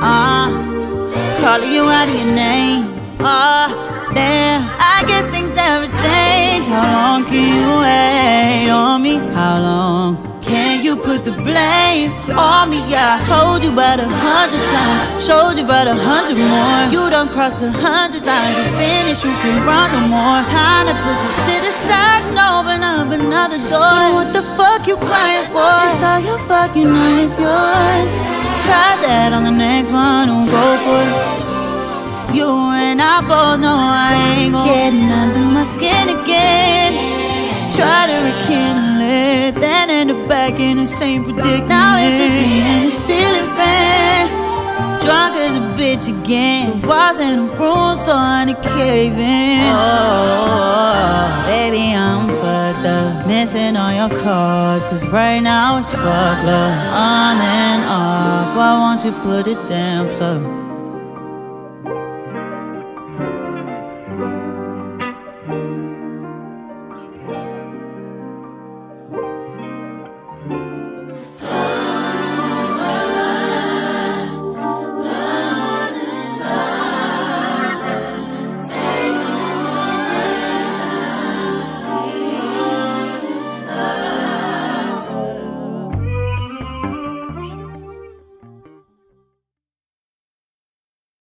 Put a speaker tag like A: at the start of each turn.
A: Calling you out of your name. Damn, I guess things never change. How long can you wait on me? How long can you put the blame on me? Yeah, told you about 100 times, showed you about 100 more. You done crossed 100 lines, you finished, you can't run no more. Time to put this shit aside and open up another door. What the fuck you crying for? It's all your fucking night, it's yours. Try that on the next one, don't go for it. You and I both know I ain't getting under my skin again. Try to rekindle it, then end up back in the same predict. Now it's just me and the ceiling fan, drunk as a bitch again. Walls in the room starting to cave in. Oh, baby, I'm fucked up, missing all your calls, cause right now it's fuck love. On and off, why won't you put it down, plug?